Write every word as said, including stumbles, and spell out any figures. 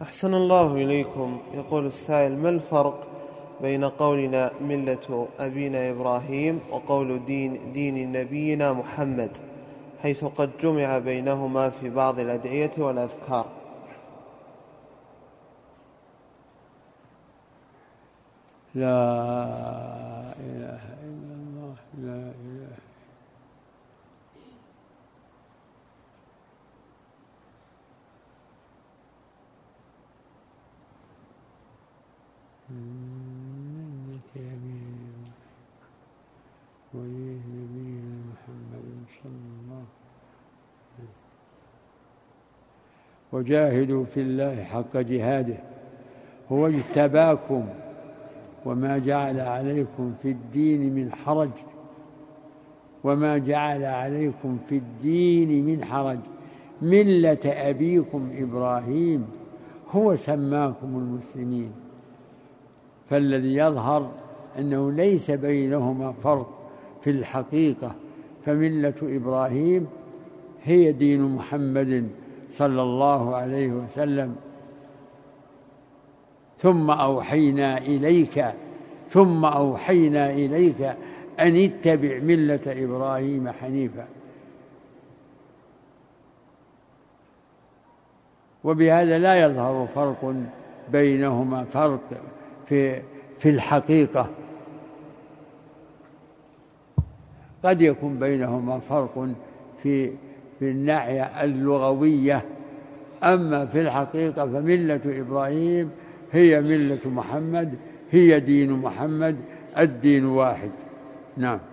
أحسن الله إليكم. يقول السائل: ما الفرق بين قولنا ملة أبينا إبراهيم وقول دين, دين نبينا محمد، حيث قد جمع بينهما في بعض الأدعية والأذكار؟ لا إله إلا الله، لا إله ونبينا محمد صلى الله عليه وسلم. وجاهدوا في الله حق جهاده هو اجتباكم وما جعل عليكم في الدين من حرج وما جعل عليكم في الدين من حرج ملة أبيكم إبراهيم هو سماكم المسلمين. فالذي يظهر أنه ليس بينهما فرق في الحقيقة، فملة إبراهيم هي دين محمد صلى الله عليه وسلم. ثم أوحينا إليك ثم أوحينا إليك أن اتبع ملة إبراهيم حنيفا. وبهذا لا يظهر فرق بينهما، فرق في في الحقيقة. قد يكون بينهما فرق في في الناحية اللغوية، أما في الحقيقة فملة إبراهيم هي ملة محمد، هي دين محمد، الدين واحد. نعم.